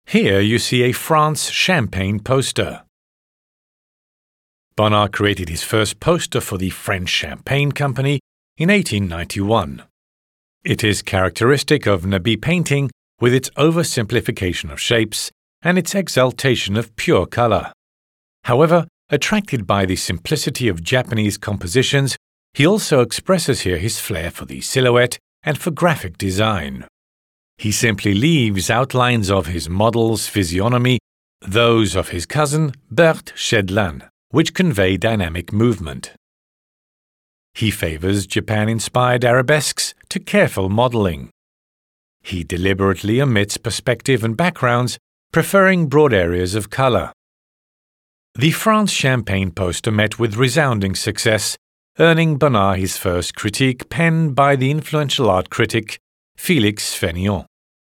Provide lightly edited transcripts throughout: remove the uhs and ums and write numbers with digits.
Here you see a France Champagne poster. Bonnard created his first poster for the French Champagne Company in 1891. It is characteristic of Nabi painting with its oversimplification of shapes and its exaltation of pure color. However, attracted by the simplicity of Japanese compositions, he also expresses here his flair for the silhouette and for graphic design. He simply leaves outlines of his model's physiognomy, those of his cousin Berthe Schedlin, which convey dynamic movement. He favors Japan-inspired arabesques to careful modeling. He deliberately omits perspective and backgrounds, preferring broad areas of color. The France Champagne poster met with resounding success, earning Bonnard his first critique penned by the influential art critic Félix Fénéon.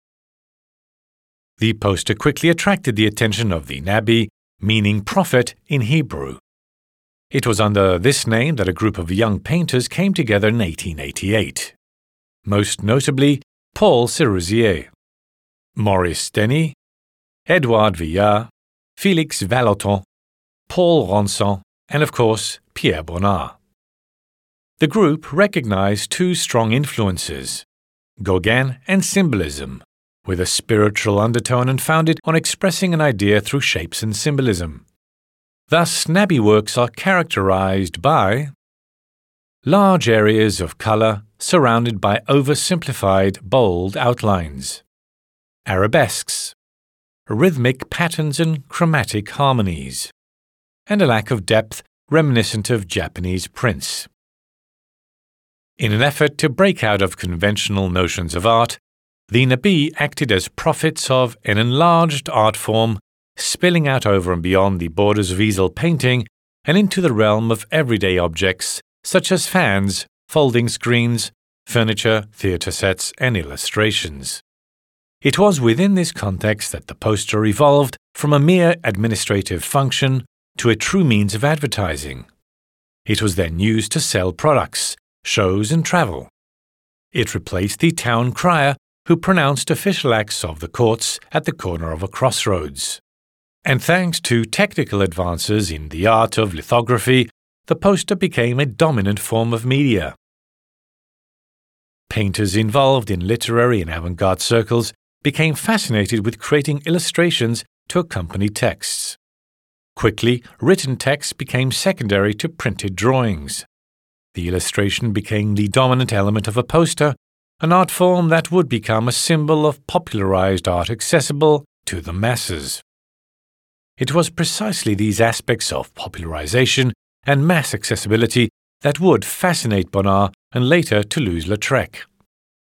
The poster quickly attracted the attention of the Nabi, meaning prophet in Hebrew. It was under this name that a group of young painters came together in 1888. Most notably, Paul Sérusier, Maurice Denis, Edouard Vuillard, Félix Vallotton, Paul Ronson, and of course, Pierre Bonnard. The group recognized two strong influences, Gauguin and symbolism, with a spiritual undertone and founded on expressing an idea through shapes and symbolism. Thus, Nabi works are characterized by large areas of color surrounded by oversimplified, bold outlines, arabesques, rhythmic patterns and chromatic harmonies, and a lack of depth reminiscent of Japanese prints. In an effort to break out of conventional notions of art, the Nabi acted as prophets of an enlarged art form, spilling out over and beyond the borders of easel painting and into the realm of everyday objects such as fans, folding screens, furniture, theatre sets, and illustrations. It was within this context that the poster evolved from a mere administrative function to a true means of advertising. It was then used to sell products, shows, and travel. It replaced the town crier who pronounced official acts of the courts at the corner of a crossroads. And thanks to technical advances in the art of lithography, the poster became a dominant form of media. Painters involved in literary and avant-garde circles became fascinated with creating illustrations to accompany texts. Quickly, written text became secondary to printed drawings. The illustration became the dominant element of a poster, an art form that would become a symbol of popularized art accessible to the masses. It was precisely these aspects of popularization and mass accessibility that would fascinate Bonnard and later Toulouse-Lautrec.